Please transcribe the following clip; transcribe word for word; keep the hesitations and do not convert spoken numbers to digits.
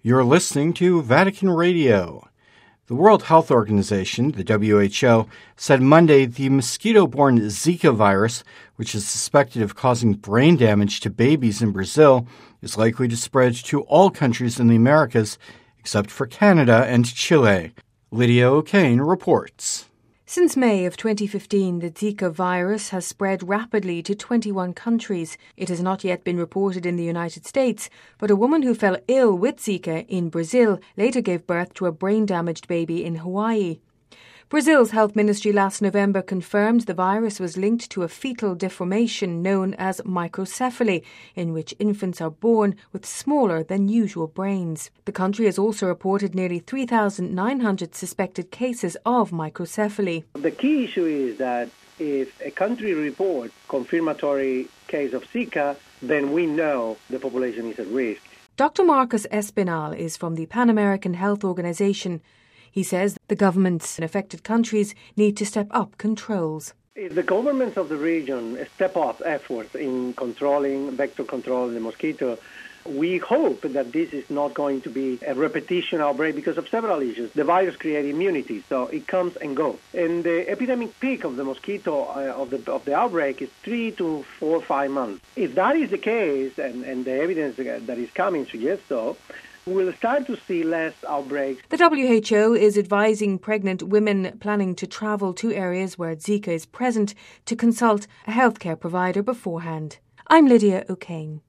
You're listening to Vatican Radio. The World Health Organization, the W H O, said Monday the mosquito-borne Zika virus, which is suspected of causing brain damage to babies in Brazil, is likely to spread to all countries in the Americas, except for Canada and Chile. Lydia O'Kane reports. Since May of twenty fifteen, the Zika virus has spread rapidly to twenty-one countries. It has not yet been reported in the United States, but a woman who fell ill with Zika in Brazil later gave birth to a brain-damaged baby in Hawaii. Brazil's health ministry last November confirmed the virus was linked to a fetal deformation known as microcephaly, in which infants are born with smaller than usual brains. The country has also reported nearly three thousand nine hundred suspected cases of microcephaly. The key issue is that if a country reports confirmatory case of Zika, then we know the population is at risk. Doctor Marcos Espinal is from the Pan American Health Organization. He says the governments in affected countries need to step up controls. If the governments of the region step up efforts in controlling, vector control of the mosquito, we hope that this is not going to be a repetition outbreak because of several issues. The virus creates immunity, so it comes and goes. And the epidemic peak of the mosquito, uh, of the of the outbreak, is three to four, five months. If that is the case, and, and the evidence that is coming suggests so, we'll start to see less outbreaks. The W H O is advising pregnant women planning to travel to areas where Zika is present to consult a healthcare provider beforehand. I'm Lydia O'Kane.